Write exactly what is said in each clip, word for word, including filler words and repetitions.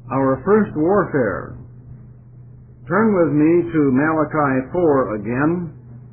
Our first warfare. Turn with me to Malachi four again.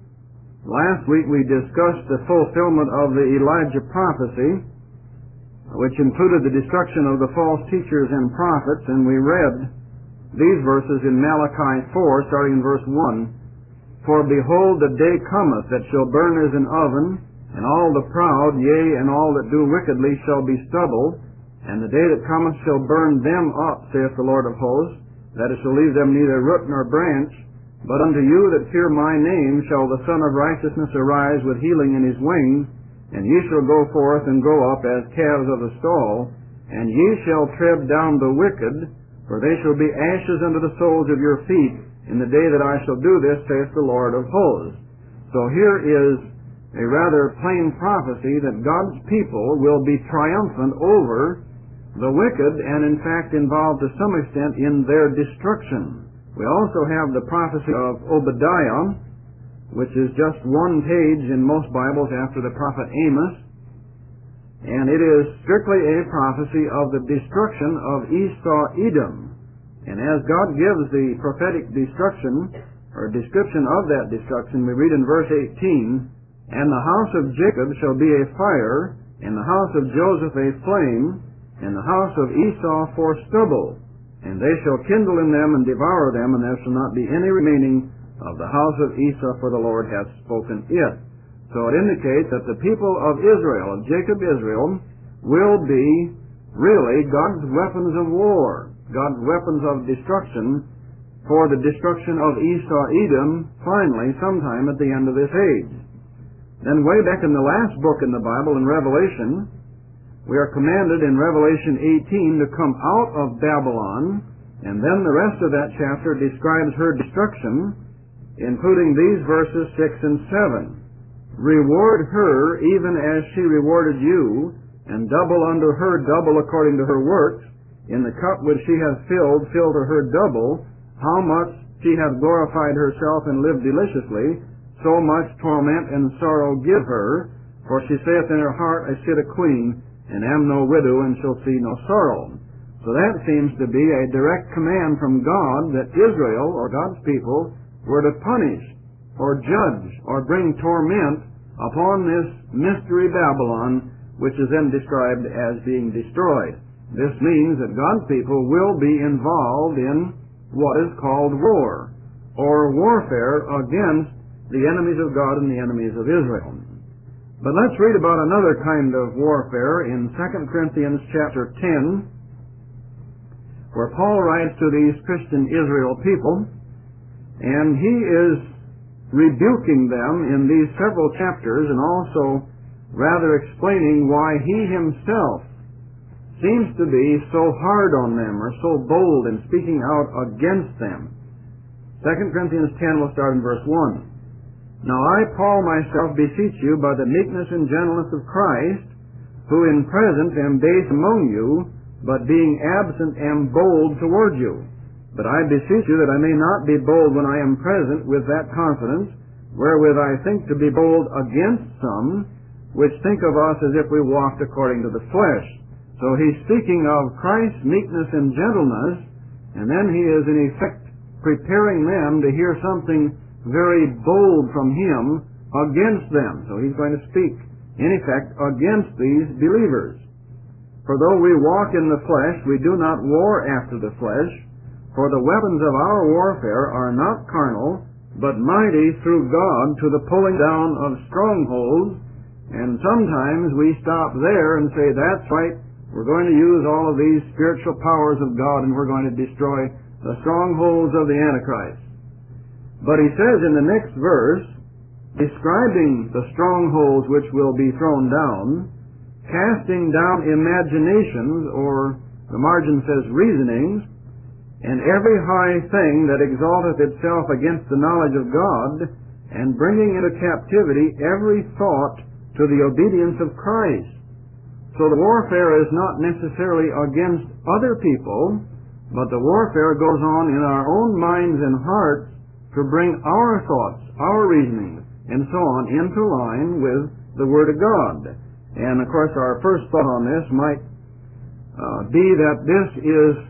Last week we discussed the fulfillment of the Elijah prophecy, which included the destruction of the false teachers and prophets, and we read these verses in Malachi four, starting in verse one. For behold, the day cometh that shall burn as an oven, and all the proud, yea, and all that do wickedly shall be stubble, and the day that cometh shall burn them up, saith the Lord of hosts, that it shall leave them neither root nor branch. But unto you that fear my name shall the Son of Righteousness arise with healing in his wings, and ye shall go forth and grow up as calves of the stall, and ye shall tread down the wicked, for they shall be ashes under the soles of your feet in the day that I shall do this, saith the Lord of hosts. So here is a rather plain prophecy that God's people will be triumphant over the wicked, and in fact involved to some extent in their destruction. We also have the prophecy of Obadiah, which is just one page in most Bibles after the prophet Amos, and it is strictly a prophecy of the destruction of Esau Edom. And as God gives the prophetic destruction, or description of that destruction, we read in verse eighteen, And the house of Jacob shall be a fire, and the house of Joseph a flame, and the house of Esau for stubble, and they shall kindle in them and devour them, and there shall not be any remaining of the house of Esau, for the Lord hath spoken it. So it indicates that the people of Israel, of Jacob Israel, will be really God's weapons of war, God's weapons of destruction for the destruction of Esau Edom, finally, sometime at the end of this age. Then way back in the last book in the Bible, in Revelation, we are commanded in Revelation eighteen to come out of Babylon, and then the rest of that chapter describes her destruction, including these verses six and seven. Reward her even as she rewarded you, and double unto her double according to her works. In the cup which she hath filled, fill to her double. How much she hath glorified herself and lived deliciously, so much torment and sorrow give her. For she saith in her heart, I sit a queen, and am no widow, and shall see no sorrow. So that seems to be a direct command from God that Israel, or God's people, were to punish, or judge, or bring torment upon this mystery Babylon, which is then described as being destroyed. This means that God's people will be involved in what is called war, or warfare against the enemies of God and the enemies of Israel. But let's read about another kind of warfare in Second Corinthians chapter ten, where Paul writes to these Christian Israel people, and he is rebuking them in these several chapters, and also rather explaining why he himself seems to be so hard on them, or so bold in speaking out against them. Second Corinthians ten, we'll start in verse one. Now I, Paul, myself beseech you by the meekness and gentleness of Christ, who in present am base among you, but being absent am bold toward you. But I beseech you that I may not be bold when I am present with that confidence, wherewith I think to be bold against some, which think of us as if we walked according to the flesh. So he's speaking of Christ's meekness and gentleness, and then he is in effect preparing them to hear something very bold from him against them. So he's going to speak, in effect, against these believers. For though we walk in the flesh, we do not war after the flesh. For the weapons of our warfare are not carnal, but mighty through God to the pulling down of strongholds. And sometimes we stop there and say, that's right, we're going to use all of these spiritual powers of God, and we're going to destroy the strongholds of the Antichrist. But he says in the next verse, describing the strongholds which will be thrown down, casting down imaginations, or the margin says reasonings, and every high thing that exalteth itself against the knowledge of God, and bringing into captivity every thought to the obedience of Christ. So the warfare is not necessarily against other people, but the warfare goes on in our own minds and hearts to bring our thoughts, our reasonings, and so on into line with the Word of God. And of course our first thought on this might uh, be that this is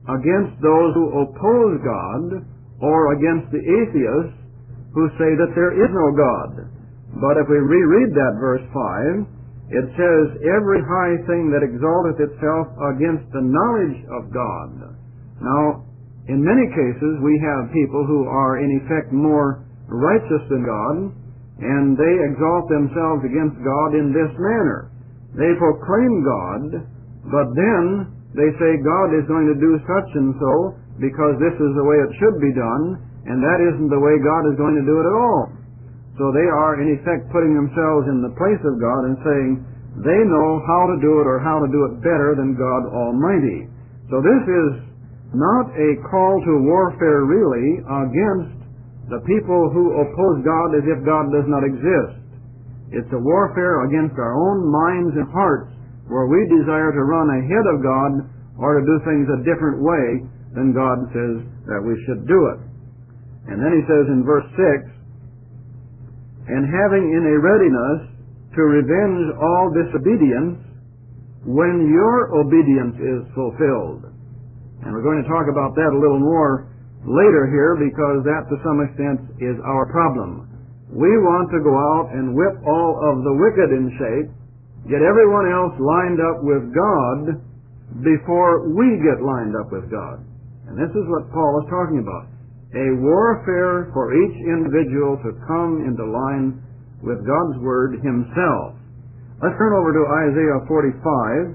against those who oppose God or against the atheists who say that there is no God. But if we reread that verse five, it says, every high thing that exalteth itself against the knowledge of God. Now, in many cases, we have people who are in effect more righteous than God, and they exalt themselves against God in this manner. They proclaim God, but then they say God is going to do such and so because this is the way it should be done, and that isn't the way God is going to do it at all. So they are, in effect, putting themselves in the place of God and saying they know how to do it or how to do it better than God Almighty. So this is not a call to warfare, really, against the people who oppose God as if God does not exist. It's a warfare against our own minds and hearts where we desire to run ahead of God or to do things a different way than God says that we should do it. And then he says in verse six, and having in a readiness to revenge all disobedience when your obedience is fulfilled. And we're going to talk about that a little more later here because that to some extent is our problem. We want to go out and whip all of the wicked in shape, get everyone else lined up with God before we get lined up with God. And this is what Paul is talking about. A warfare for each individual to come into line with God's Word himself. Let's turn over to Isaiah forty-five.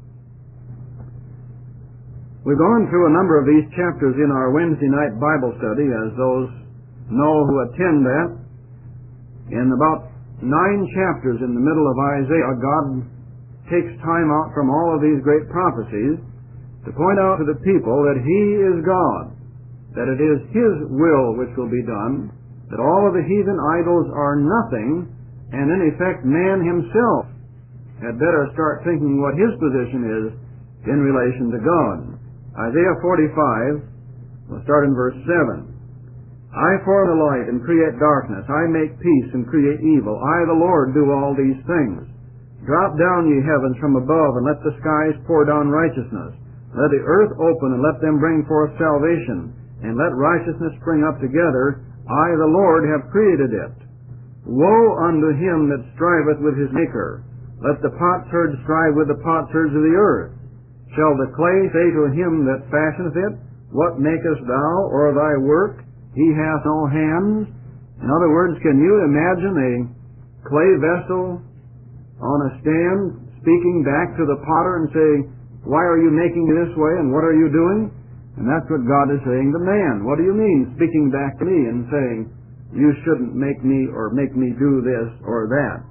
We've gone through a number of these chapters in our Wednesday night Bible study, as those know who attend that. In about nine chapters in the middle of Isaiah, God takes time out from all of these great prophecies to point out to the people that He is God, that it is His will which will be done, that all of the heathen idols are nothing, and in effect man himself had better start thinking what his position is in relation to God. Isaiah forty-five, we'll start in verse seven. I form the light and create darkness. I make peace and create evil. I, the Lord, do all these things. Drop down, ye heavens, from above, and let the skies pour down righteousness. Let the earth open, and let them bring forth salvation, and let righteousness spring up together. I, the Lord, have created it. Woe unto him that striveth with his Maker. Let the potsherd strive with the potsherds of the earth. Shall the clay say to him that fashioneth it, What makest thou, or thy work? He hath no hands. In other words, can you imagine a clay vessel on a stand speaking back to the potter and saying, Why are you making me this way, and what are you doing? And that's what God is saying to man. What do you mean, speaking back to me and saying, You shouldn't make me or make me do this or that?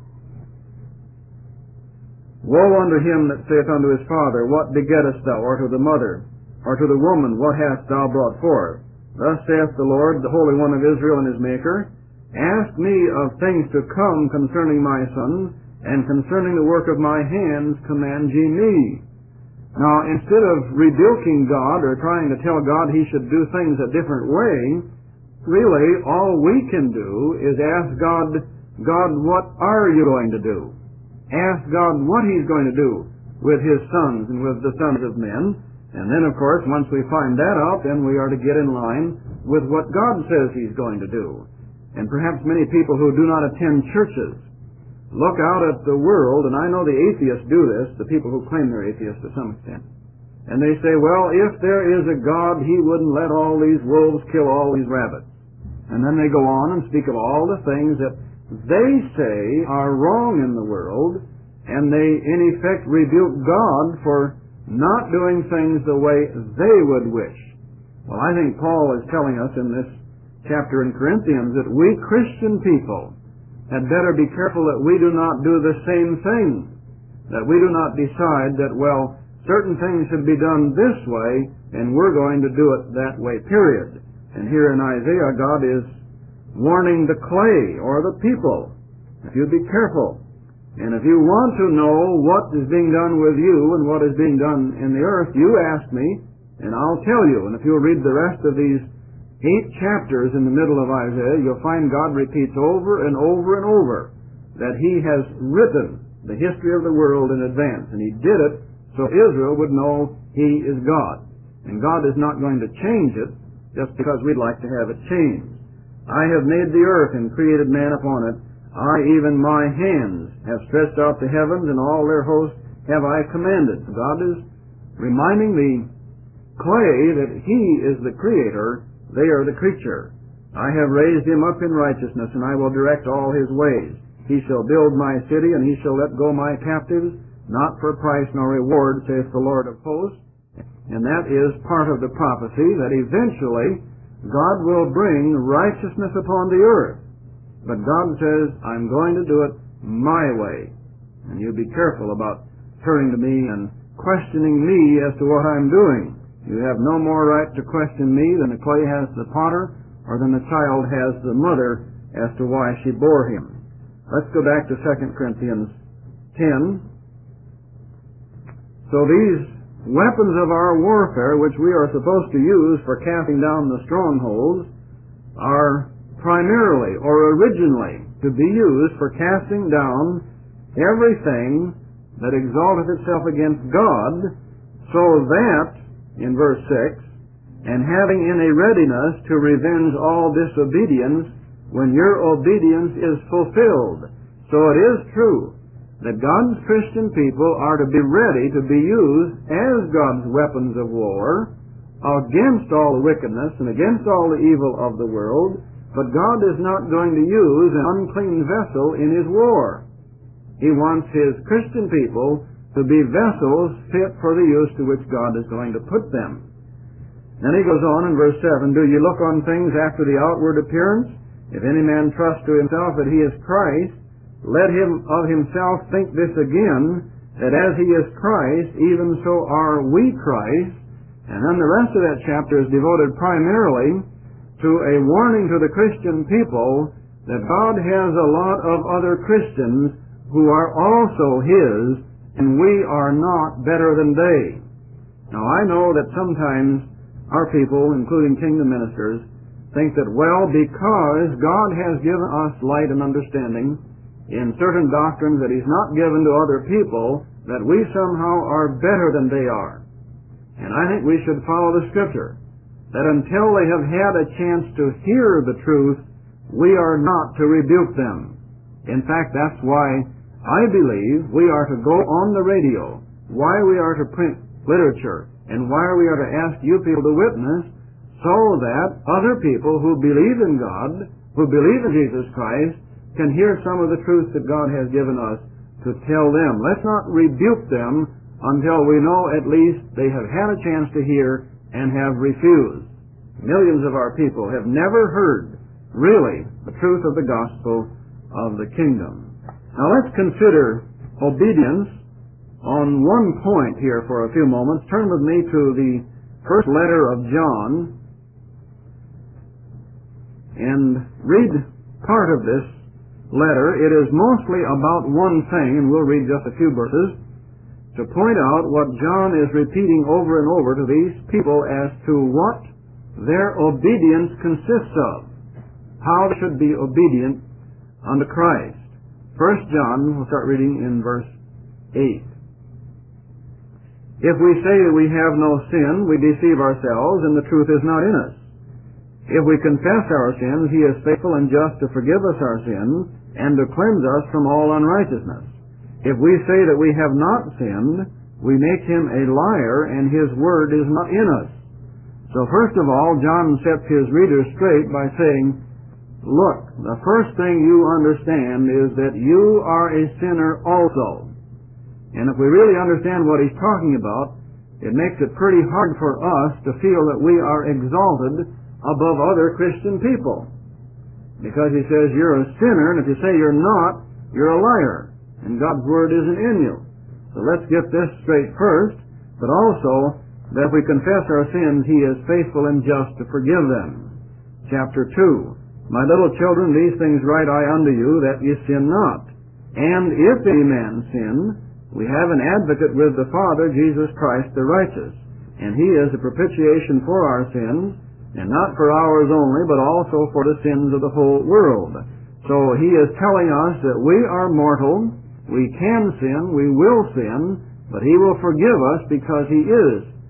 Woe unto him that saith unto his father, What begettest thou? Or to the mother? Or to the woman, What hast thou brought forth? Thus saith the Lord, the Holy One of Israel and his Maker, Ask me of things to come concerning my sons, and concerning the work of my hands command ye me. Now, instead of rebuking God or trying to tell God He should do things a different way, really all we can do is ask God, God, what are you going to do? Ask God what He's going to do with His sons and with the sons of men. And then, of course, once we find that out, then we are to get in line with what God says He's going to do. And perhaps many people who do not attend churches look out at the world, and I know the atheists do this, the people who claim they're atheists to some extent. And they say, well, if there is a God, He wouldn't let all these wolves kill all these rabbits. And then they go on and speak of all the things that they say are wrong in the world, and they, in effect, rebuke God for not doing things the way they would wish. Well, I think Paul is telling us in this chapter in Corinthians that we Christian people had better be careful that we do not do the same thing, that we do not decide that, well, certain things should be done this way, and we're going to do it that way, period. And here in Isaiah, God is warning the clay or the people, if you be careful. And if you want to know what is being done with you and what is being done in the earth, you ask me, and I'll tell you. And if you'll read the rest of these eight chapters in the middle of Isaiah, you'll find God repeats over and over and over that He has written the history of the world in advance. And He did it so Israel would know He is God. And God is not going to change it just because we'd like to have it changed. I have made the earth and created man upon it. I, even my hands, have stretched out the heavens, and all their hosts have I commanded. God is reminding the clay that He is the creator, they are the creature. I have raised him up in righteousness, and I will direct all his ways. He shall build my city, and he shall let go my captives, not for price nor reward, saith the Lord of hosts. And that is part of the prophecy that eventually God will bring righteousness upon the earth. But God says, I'm going to do it my way. And you be careful about turning to me and questioning me as to what I'm doing. You have no more right to question me than the clay has the potter, or than the child has the mother as to why she bore him. Let's go back to Second Corinthians ten. So these weapons of our warfare, which we are supposed to use for casting down the strongholds, are primarily or originally to be used for casting down everything that exalteth itself against God, so that, in verse six, and having in a readiness to revenge all disobedience when your obedience is fulfilled. So it is true that God's Christian people are to be ready to be used as God's weapons of war against all the wickedness and against all the evil of the world, but God is not going to use an unclean vessel in His war. He wants His Christian people to be vessels fit for the use to which God is going to put them. Then he goes on in verse seven, do ye look on things after the outward appearance? If any man trust to himself that he is Christ, let him of himself think this again, that as he is Christ, even so are we Christ. And then the rest of that chapter is devoted primarily to a warning to the Christian people that God has a lot of other Christians who are also His, and we are not better than they. Now I know that sometimes our people, including kingdom ministers, think that, well, because God has given us light and understanding in certain doctrines that He's not given to other people, that we somehow are better than they are. And I think we should follow the Scripture, that until they have had a chance to hear the truth, we are not to rebuke them. In fact, that's why I believe we are to go on the radio, why we are to print literature, and why we are to ask you people to witness, so that other people who believe in God, who believe in Jesus Christ, can hear some of the truth that God has given us to tell them. Let's not rebuke them until we know at least they have had a chance to hear and have refused. Millions of our people have never heard, really, the truth of the gospel of the kingdom. Now let's consider obedience on one point here for a few moments. Turn with me to the first letter of John and read part of this letter. It is mostly about one thing, and we'll read just a few verses to point out what John is repeating over and over to these people as to what their obedience consists of, how they should be obedient unto Christ. First John, we'll start reading in verse eight. If we say that we have no sin, we deceive ourselves, and the truth is not in us. If we confess our sins, He is faithful and just to forgive us our sins, and to cleanse us from all unrighteousness. If we say that we have not sinned, we make Him a liar, and His word is not in us. So first of all, John sets his readers straight by saying, look, the first thing you understand is that you are a sinner also. And if we really understand what he's talking about, it makes it pretty hard for us to feel that we are exalted above other Christian people. Because he says you're a sinner, and if you say you're not, you're a liar, and God's word isn't in you. So let's get this straight first, but also that if we confess our sins, He is faithful and just to forgive them. Chapter two, my little children, these things write I unto you, that ye sin not. And if any man sin, we have an advocate with the Father, Jesus Christ the righteous. And He is a propitiation for our sins, and not for ours only, but also for the sins of the whole world. So He is telling us that we are mortal, we can sin, we will sin, but He will forgive us because He is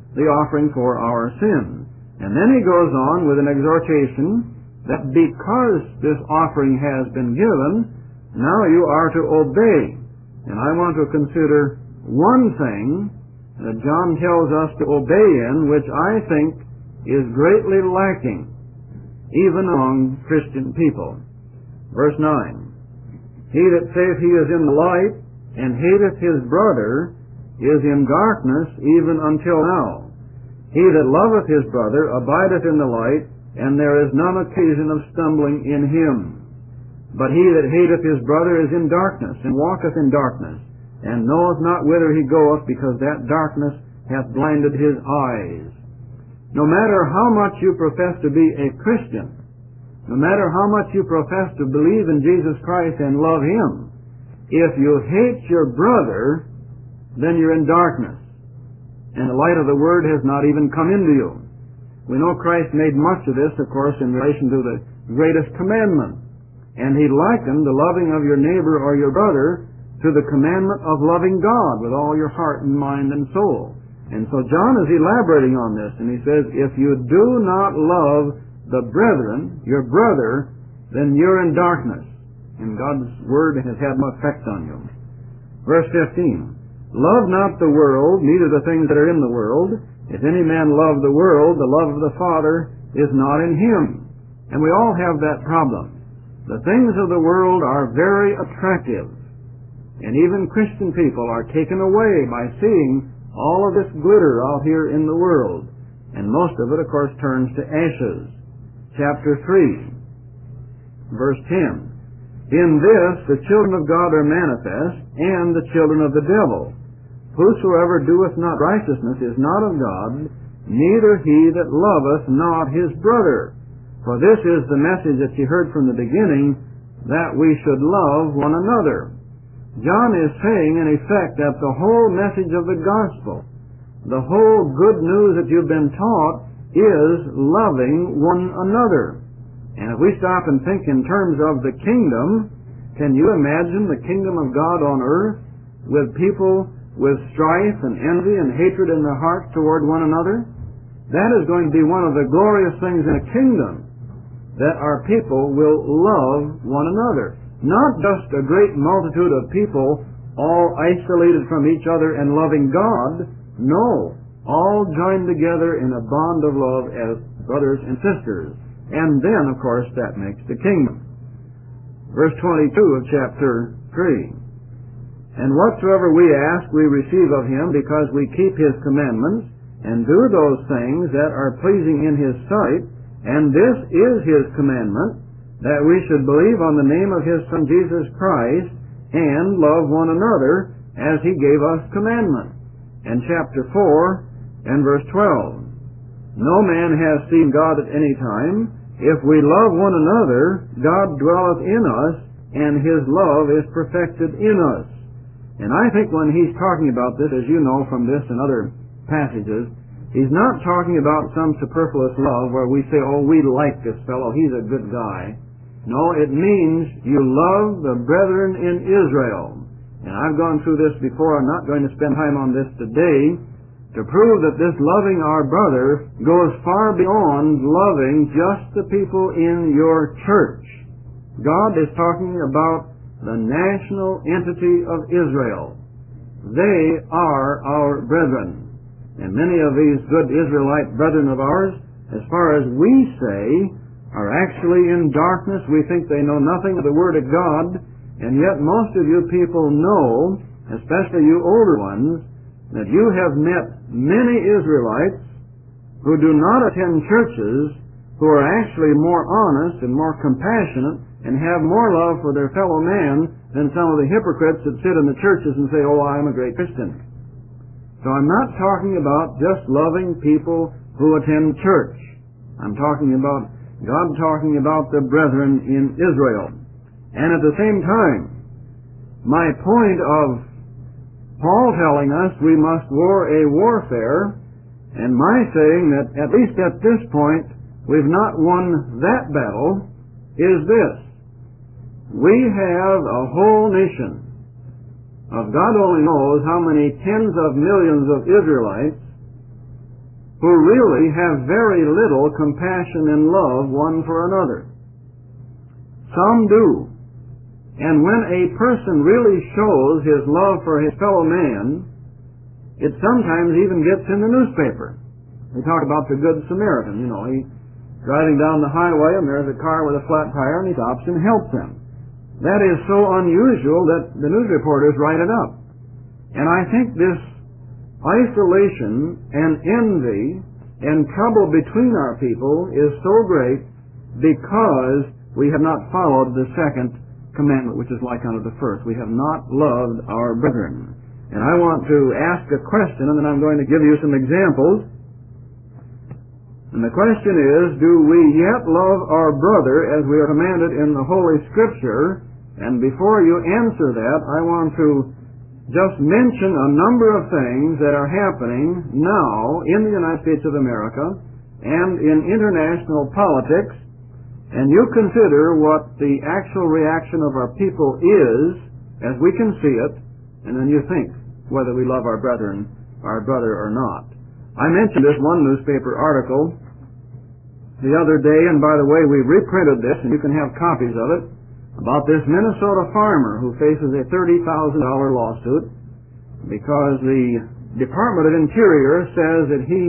the offering for our sins. And then he goes on with an exhortation that because this offering has been given, now you are to obey. And I want to consider one thing that John tells us to obey in, which I think is greatly lacking, even among Christian people. Verse nine, he that saith he is in the light, and hateth his brother, is in darkness even until now. He that loveth his brother abideth in the light, and there is none occasion of stumbling in him. But he that hateth his brother is in darkness, and walketh in darkness, and knoweth not whither he goeth, because that darkness hath blinded his eyes. No matter how much you profess to be a Christian, no matter how much you profess to believe in Jesus Christ and love Him, if you hate your brother, then you're in darkness, and the light of the Word has not even come into you. We know Christ made much of this, of course, in relation to the greatest commandment, and He likened the loving of your neighbor or your brother to the commandment of loving God with all your heart and mind and soul. And so John is elaborating on this, and he says, if you do not love the brethren, your brother, then you're in darkness, and God's Word has had no effect on you. Verse fifteen, love not the world, neither the things that are in the world. If any man love the world, the love of the Father is not in him. And we all have that problem. The things of the world are very attractive, and even Christian people are taken away by seeing all of this glitter out here in the world. And most of it, of course, turns to ashes. Chapter three, verse ten. In this the children of God are manifest, and the children of the devil. Whosoever doeth not righteousness is not of God, neither he that loveth not his brother. For this is the message that you heard from the beginning, that we should love one another. John is saying, in effect, that the whole message of the gospel, the whole good news that you've been taught, is loving one another. And if we stop and think in terms of the kingdom, can you imagine the kingdom of God on earth with people with strife and envy and hatred in their hearts toward one another? That is going to be one of the glorious things in a kingdom, that our people will love one another. Not just a great multitude of people all isolated from each other and loving God. No, all joined together in a bond of love as brothers and sisters. And then, of course, that makes the kingdom. Verse twenty-two of chapter three. And whatsoever we ask, we receive of Him, because we keep His commandments, and do those things that are pleasing in His sight. And this is His commandment, that we should believe on the name of His Son Jesus Christ, and love one another, as He gave us commandment. And chapter four and verse twelve. No man has seen God at any time. If we love one another, God dwelleth in us, and His love is perfected in us. And I think when he's talking about this, as you know from this and other passages, he's not talking about some superfluous love where we say, oh, we like this fellow, he's a good guy. No, it means you love the brethren in Israel. And I've gone through this before. I'm not going to spend time on this today, to prove that this loving our brother goes far beyond loving just the people in your church. God is talking about the national entity of Israel. They are our brethren. And many of these good Israelite brethren of ours, as far as we say, are actually in darkness. We think they know nothing of the Word of God, and yet most of you people know, especially you older ones, that you have met many Israelites who do not attend churches, who are actually more honest and more compassionate and have more love for their fellow man than some of the hypocrites that sit in the churches and say, oh, I'm a great Christian. So I'm not talking about just loving people who attend church. I'm talking about God talking about the brethren in Israel. And at the same time, my point of Paul telling us we must war a warfare, and my saying that at least at this point we've not won that battle, is this. We have a whole nation of God only knows how many tens of millions of Israelites who really have very little compassion and love one for another. Some do. And when a person really shows his love for his fellow man, it sometimes even gets in the newspaper. We talk about the Good Samaritan. You know, he's driving down the highway and there's a car with a flat tire and he stops and helps them. That is so unusual that the news reporters write it up. And I think this isolation and envy and trouble between our people is so great because we have not followed the second commandment, which is like unto the first. We have not loved our brethren. And I want to ask a question, and then I'm going to give you some examples. And the question is, do we yet love our brother as we are commanded in the Holy Scripture? And before you answer that, I want to just mention a number of things that are happening now in the United States of America and in international politics, and you consider what the actual reaction of our people is as we can see it, and then you think whether we love our brethren, our brother or not. I mentioned this one newspaper article the other day, and by the way, we reprinted this, and you can have copies of it, about this Minnesota farmer who faces a thirty thousand dollars lawsuit because the Department of Interior says that he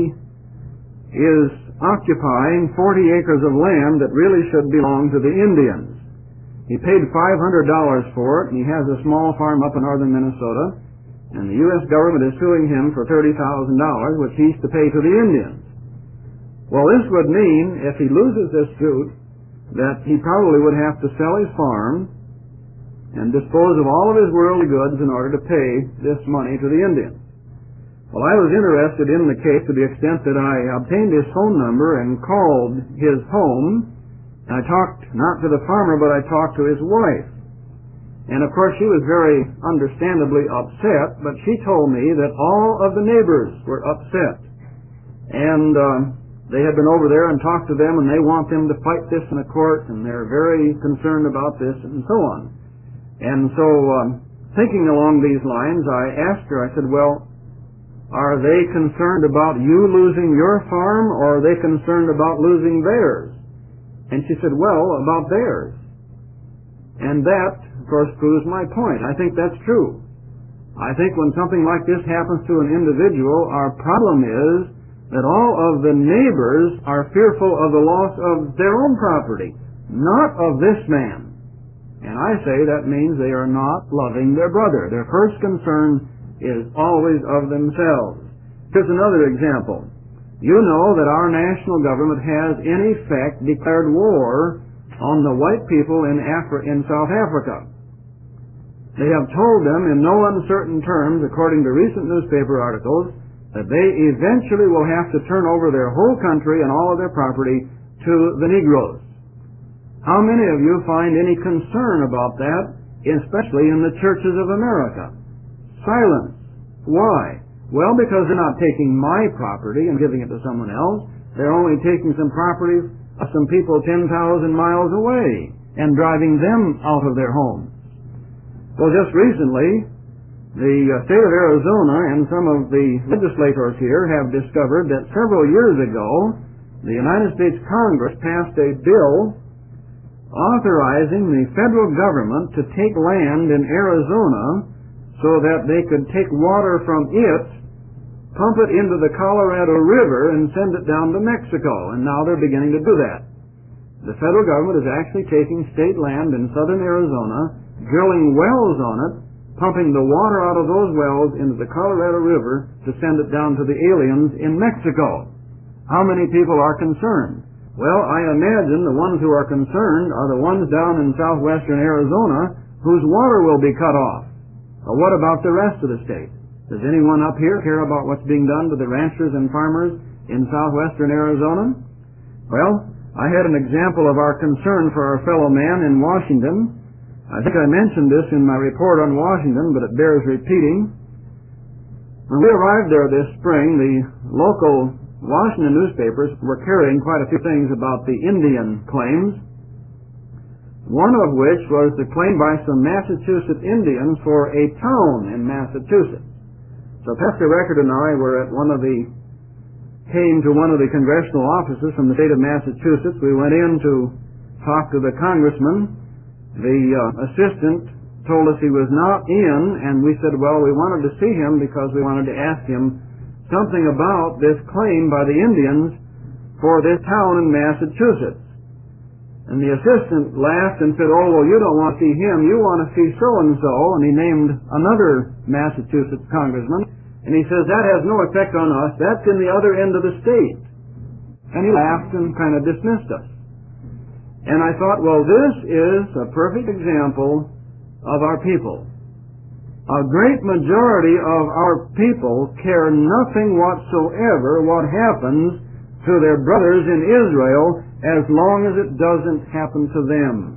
is occupying forty acres of land that really should belong to the Indians. He paid five hundred dollars for it, and he has a small farm up in northern Minnesota, and the U S government is suing him for thirty thousand dollars, which he's to pay to the Indians. Well, this would mean, if he loses this suit, that he probably would have to sell his farm and dispose of all of his worldly goods in order to pay this money to the Indians. Well, I was interested in the case to the extent that I obtained his phone number and called his home, and I talked not to the farmer, but I talked to his wife. And of course she was very understandably upset, but she told me that all of the neighbors were upset. And uh, they had been over there and talked to them, and they want them to fight this in a court, and they're very concerned about this, and so on. And so, um, thinking along these lines, I asked her, I said, well, are they concerned about you losing your farm, or are they concerned about losing theirs? And she said, well, about theirs. And that, of course, proves my point. I think that's true. I think when something like this happens to an individual, our problem is that all of the neighbors are fearful of the loss of their own property, not of this man. And I say that means they are not loving their brother. Their first concern is always of themselves. Here's another example. You know that our national government has, in effect, declared war on the white people in, Afri- in South Africa. They have told them in no uncertain terms, according to recent newspaper articles, that they eventually will have to turn over their whole country and all of their property to the Negroes. How many of you find any concern about that, especially in the churches of America? Silence. Why? Well, because they're not taking my property and giving it to someone else. They're only taking some property of some people ten thousand miles away and driving them out of their homes. Well, just recently, the state of Arizona and some of the legislators here have discovered that several years ago, the United States Congress passed a bill authorizing the federal government to take land in Arizona so that they could take water from it, pump it into the Colorado River, and send it down to Mexico. And now they're beginning to do that. The federal government is actually taking state land in southern Arizona, drilling wells on it, pumping the water out of those wells into the Colorado River to send it down to the aliens in Mexico. How many people are concerned? Well, I imagine the ones who are concerned are the ones down in southwestern Arizona whose water will be cut off. But what about the rest of the state? Does anyone up here care about what's being done to the ranchers and farmers in southwestern Arizona? Well, I had an example of our concern for our fellow man in Washington. I think I mentioned this in my report on Washington, but it bears repeating. When we arrived there this spring, the local Washington newspapers were carrying quite a few things about the Indian claims, one of which was the claim by some Massachusetts Indians for a town in Massachusetts. So Pastor Record and I were at one of the came to one of the congressional offices from the state of Massachusetts. We went in to talk to the congressman. The uh, assistant told us he was not in, and we said, well, we wanted to see him because we wanted to ask him something about this claim by the Indians for this town in Massachusetts. And the assistant laughed and said, oh, well, you don't want to see him, you want to see so-and-so, and he named another Massachusetts congressman, and he says, that has no effect on us, that's in the other end of the state. And he laughed and kind of dismissed us. And I thought, well, this is a perfect example of our people. A great majority of our people care nothing whatsoever what happens to their brothers in Israel as long as it doesn't happen to them.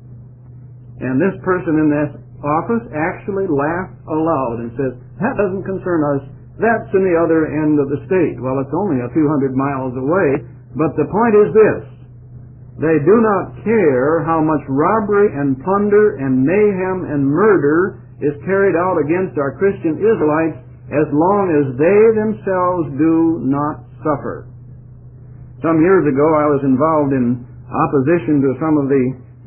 And this person in this office actually laughed aloud and says, that doesn't concern us, that's in the other end of the state. Well, it's only a few hundred miles away, but the point is this: they do not care how much robbery and plunder and mayhem and murder is carried out against our Christian Israelites as long as they themselves do not suffer. Some years ago I was involved in opposition to some of the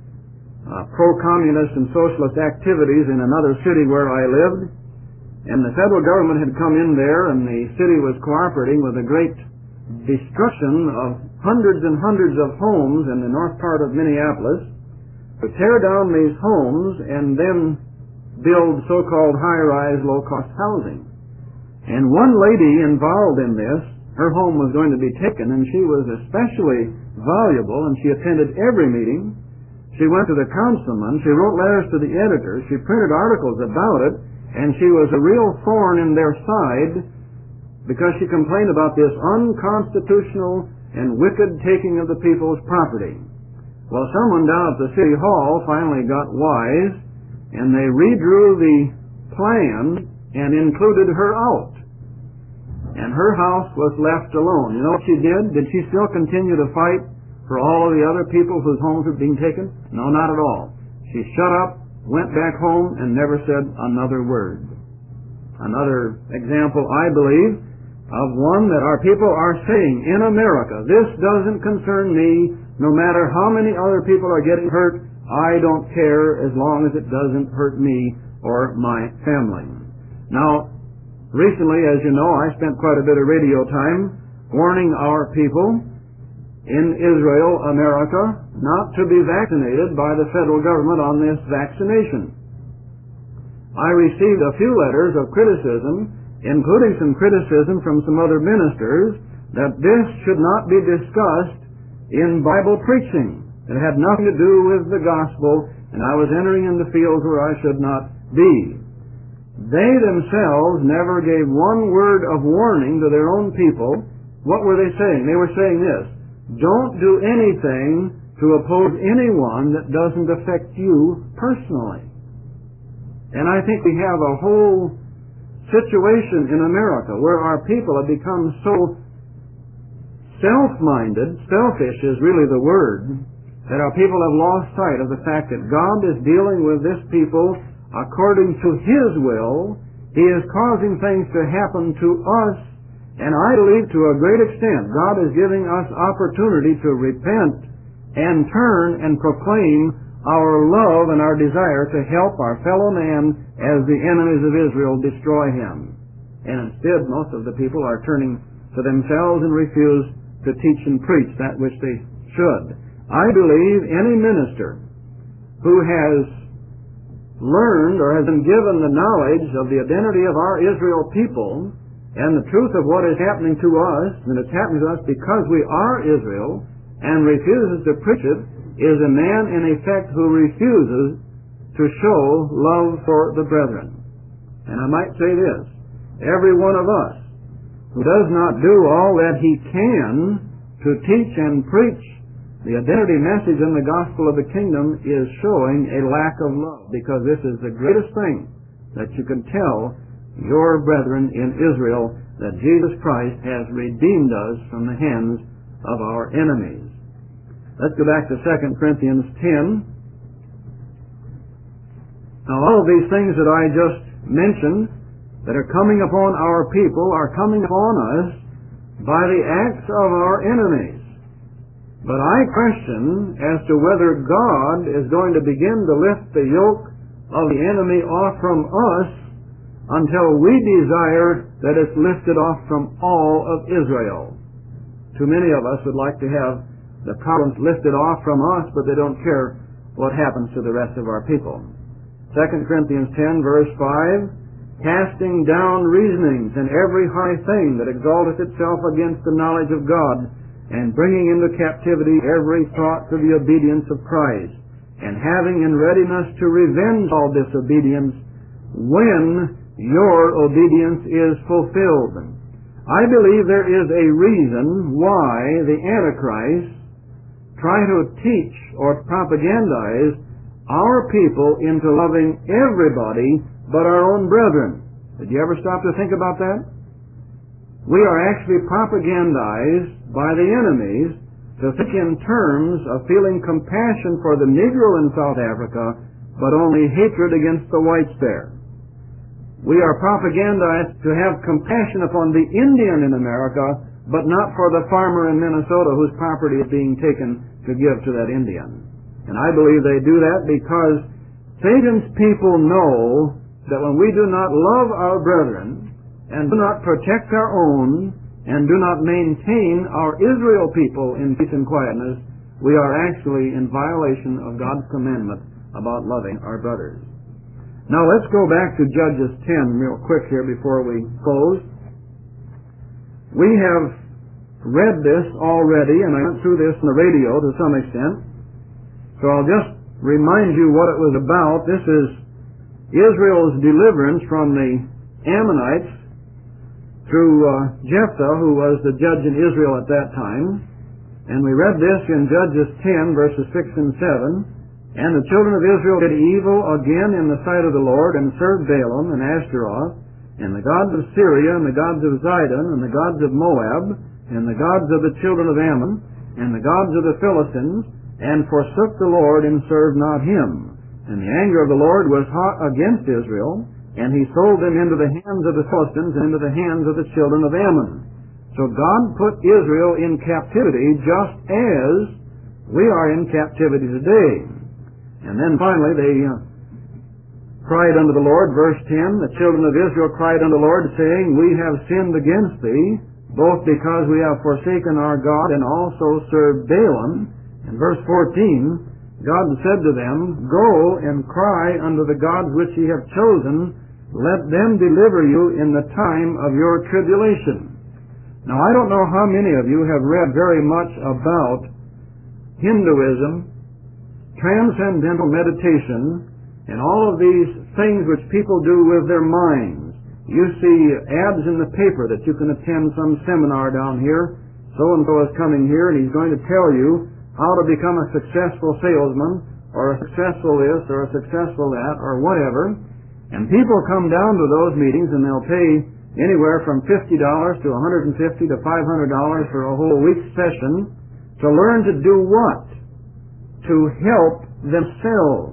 uh, pro-communist and socialist activities in another city where I lived, and the federal government had come in there and the city was cooperating with a great destruction of hundreds and hundreds of homes in the north part of Minneapolis to tear down these homes and then build so-called high-rise, low-cost housing. And one lady involved in this, her home was going to be taken, and she was especially valuable, and she attended every meeting. She went to the councilman, she wrote letters to the editor, she printed articles about it, and she was a real thorn in their side because she complained about this unconstitutional and wicked taking of the people's property. Well, someone down at the city hall finally got wise, and they redrew the plan and included her out. And her house was left alone. You know what she did? Did she still continue to fight for all of the other people whose homes were being taken? No, not at all. She shut up, went back home, and never said another word. Another example, I believe, of one that our people are saying in America, this doesn't concern me, no matter how many other people are getting hurt, I don't care as long as it doesn't hurt me or my family. Now, recently, as you know, I spent quite a bit of radio time warning our people in Israel, America, not to be vaccinated by the federal government on this vaccination. I received a few letters of criticism, including some criticism from some other ministers, that this should not be discussed in Bible preaching. It had nothing to do with the gospel, and I was entering into fields where I should not be. They themselves never gave one word of warning to their own people. What were they saying? They were saying this: don't do anything to oppose anyone that doesn't affect you personally. And I think we have a whole situation in America where our people have become so self-minded, selfish is really the word, that our people have lost sight of the fact that God is dealing with this people according to His will. He is causing things to happen to us, and I believe to a great extent God is giving us opportunity to repent and turn and proclaim our love and our desire to help our fellow man as the enemies of Israel destroy him. And instead, most of the people are turning to themselves and refuse to teach and preach that which they should. I believe any minister who has learned or has been given the knowledge of the identity of our Israel people and the truth of what is happening to us, and it's happening to us because we are Israel, and refuses to preach it, is a man in effect who refuses to show love for the brethren. And I might say this: every one of us who does not do all that he can to teach and preach the identity message in the gospel of the kingdom is showing a lack of love, because this is the greatest thing that you can tell your brethren in Israel, that Jesus Christ has redeemed us from the hands of our enemies. Let's go back to Second Corinthians ten. Now, all of these things that I just mentioned that are coming upon our people are coming upon us by the acts of our enemies. But I question as to whether God is going to begin to lift the yoke of the enemy off from us until we desire that it's lifted off from all of Israel. Too many of us would like to have the problems lifted off from us, but they don't care what happens to the rest of our people. Second Corinthians ten, verse five, casting down reasonings and every high thing that exalteth itself against the knowledge of God, and bringing into captivity every thought to the obedience of Christ, and having in readiness to revenge all disobedience when your obedience is fulfilled. I believe there is a reason why the Antichrist try to teach or propagandize our people into loving everybody but our own brethren. Did you ever stop to think about that? We are actually propagandized by the enemies to think in terms of feeling compassion for the Negro in South Africa, but only hatred against the whites there. We are propagandized to have compassion upon the Indian in America, but not for the farmer in Minnesota whose property is being taken to give to that Indian. And I believe they do that because Satan's people know that when we do not love our brethren and do not protect our own and do not maintain our Israel people in peace and quietness, we are actually in violation of God's commandment about loving our brothers. Now let's go back to Judges ten real quick here before we close. We have read this already, and I went through this in the radio to some extent, so I'll just remind you what it was about. This is Israel's deliverance from the Ammonites through uh, Jephthah, who was the judge in Israel at that time. And we read this in Judges ten, verses six and seven. And the children of Israel did evil again in the sight of the Lord, and served Baalim and Ashtaroth, and the gods of Syria, and the gods of Zidon, and the gods of Moab, and the gods of the children of Ammon, and the gods of the Philistines, and forsook the Lord, and served not him. And the anger of the Lord was hot against Israel, and he sold them into the hands of the Philistines and into the hands of the children of Ammon. So God put Israel in captivity just as we are in captivity today. And then finally they uh, cried unto the Lord, verse ten, the children of Israel cried unto the Lord, saying, We have sinned against thee, both because we have forsaken our God and also served Baalim. In verse fourteen, God said to them, Go and cry unto the gods which ye have chosen, let them deliver you in the time of your tribulation. Now I don't know how many of you have read very much about Hinduism, transcendental meditation, and all of these things which people do with their minds. You see ads in the paper that you can attend some seminar down here. So-and-so is coming here and he's going to tell you how to become a successful salesman, or a successful this, or a successful that, or whatever. And people come down to those meetings and they'll pay anywhere from fifty dollars to one hundred fifty dollars to five hundred dollars for a whole week's session to learn to do what? To help themselves.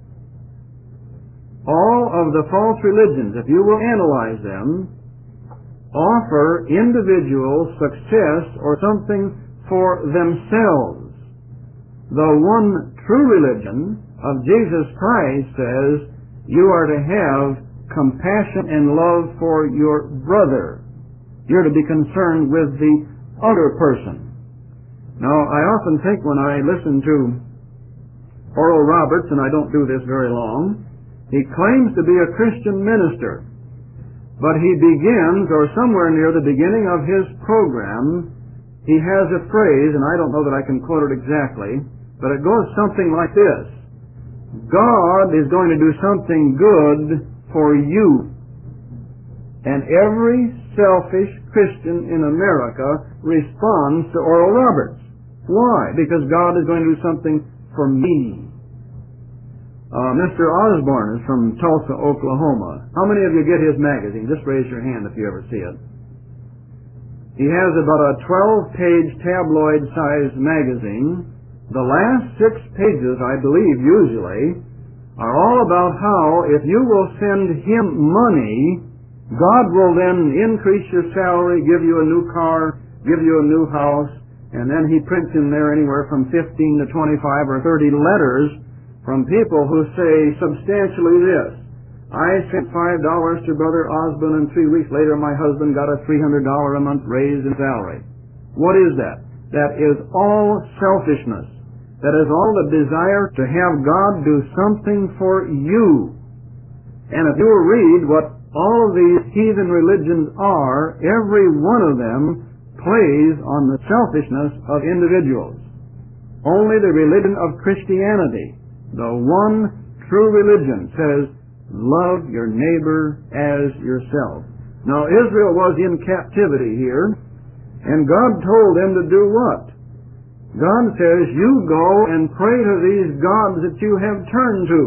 All of the false religions, if you will analyze them, offer individual success or something for themselves. The one true religion of Jesus Christ says you are to have compassion and love for your brother. You're to be concerned with the other person. Now, I often think when I listen to Oral Roberts, and I don't do this very long, he claims to be a Christian minister, but he begins, or somewhere near the beginning of his program, he has a phrase, and I don't know that I can quote it exactly, but it goes something like this: God is going to do something good for you. And every selfish Christian in America responds to Oral Roberts. Why? Because God is going to do something for me. Uh, Mister Osborne is from Tulsa, Oklahoma. How many of you get his magazine? Just raise your hand if you ever see it. He has about a twelve-page tabloid-sized magazine. The last six pages, I believe, usually, are all about how if you will send him money, God will then increase your salary, give you a new car, give you a new house, and then he prints in there anywhere from fifteen to twenty-five or thirty letters from people who say substantially this. I sent five dollars to Brother Osborne, and three weeks later my husband got a three hundred dollars a month raise in salary. What is that? That is all selfishness. That is all the desire to have God do something for you. And if you will read what all of these heathen religions are, every one of them plays on the selfishness of individuals. Only the religion of Christianity, the one true religion, says, love your neighbor as yourself. Now, Israel was in captivity here, and God told them to do what? God says, you go and pray to these gods that you have turned to.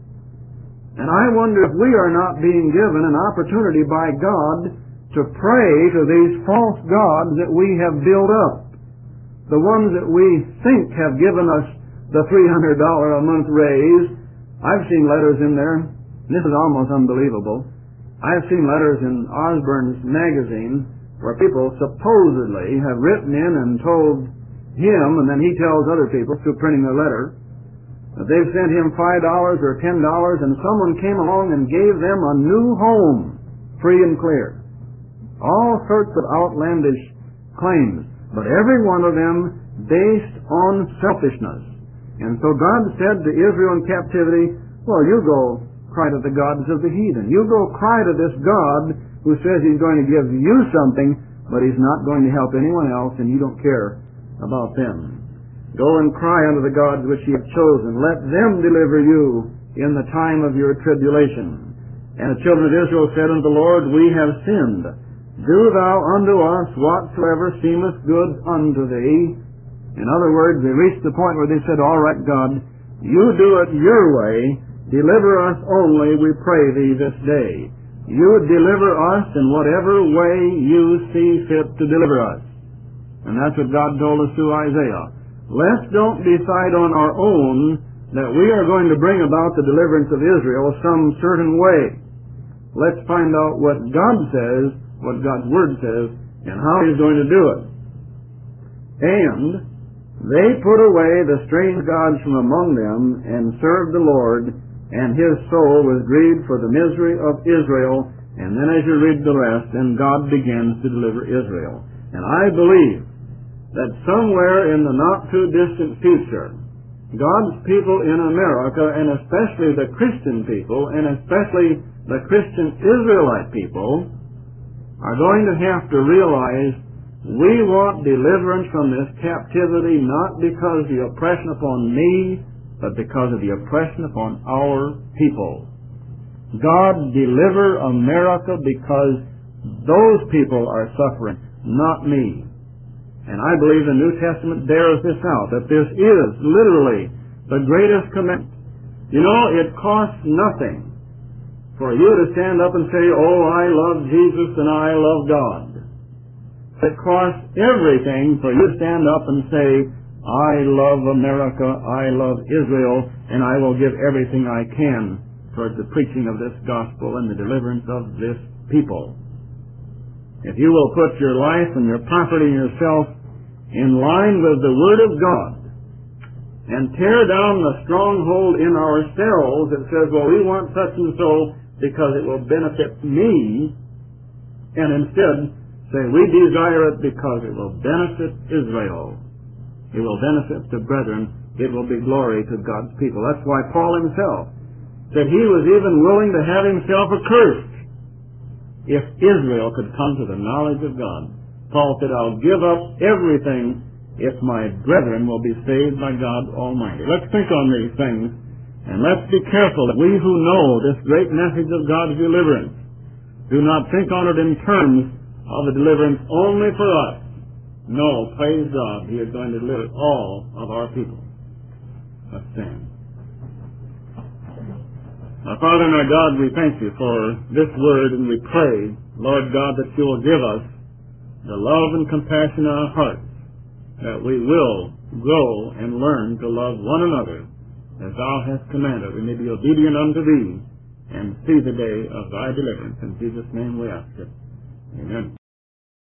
And I wonder if we are not being given an opportunity by God to pray to these false gods that we have built up. The ones that we think have given us the three hundred dollars a month raise. I've seen letters in there. This is almost unbelievable. I've seen letters in Osborne's magazine where people supposedly have written in and told him, and then he tells other people through printing a letter, that they've sent him five dollars or ten dollars, and someone came along and gave them a new home, free and clear. All sorts of outlandish claims, but every one of them based on selfishness. And so God said to Israel in captivity, well, you go cry to the gods of the heathen. You go cry to this God who says he's going to give you something, but he's not going to help anyone else, and you don't care about them. Go and cry unto the gods which ye have chosen. Let them deliver you in the time of your tribulation. And the children of Israel said unto the Lord, we have sinned. Do thou unto us whatsoever seemeth good unto thee. In other words, they reached the point where they said, all right, God, you do it your way. Deliver us only, we pray thee, this day. You deliver us in whatever way you see fit to deliver us. And that's what God told us through Isaiah. Let's don't decide on our own that we are going to bring about the deliverance of Israel some certain way. Let's find out what God says, what God's Word says, and how He's going to do it. And they put away the strange gods from among them and served the Lord, and his soul was grieved for the misery of Israel. And then as you read the rest, then God begins to deliver Israel. And I believe that somewhere in the not-too-distant future, God's people in America, and especially the Christian people, and especially the Christian Israelite people, are going to have to realize we want deliverance from this captivity not because of the oppression upon me, but because of the oppression upon our people. God, deliver America because those people are suffering, not me. And I believe the New Testament bears this out, that this is literally the greatest commandment. You know, it costs nothing for you to stand up and say, oh, I love Jesus and I love God. It costs everything for you to stand up and say, I love America, I love Israel, and I will give everything I can towards the preaching of this gospel and the deliverance of this people. If you will put your life and your property and yourself in line with the Word of God and tear down the stronghold in ourselves that says, well, we want such and so because it will benefit me, and instead say, we desire it because it will benefit Israel. It will benefit the brethren. It will be glory to God's people. That's why Paul himself said he was even willing to have himself accursed if Israel could come to the knowledge of God. Paul said, I'll give up everything if my brethren will be saved by God Almighty. Let's think on these things, and let's be careful that we who know this great message of God's deliverance do not think on it in terms of a deliverance only for us. No, praise God, He is going to deliver all of our people. Let's stand. Our Father and our God, we thank you for this word, and we pray, Lord God, that you will give us the love and compassion in our hearts, that we will grow and learn to love one another as thou hast commanded. We may be obedient unto thee and see the day of thy deliverance. In Jesus' name we ask it. Amen.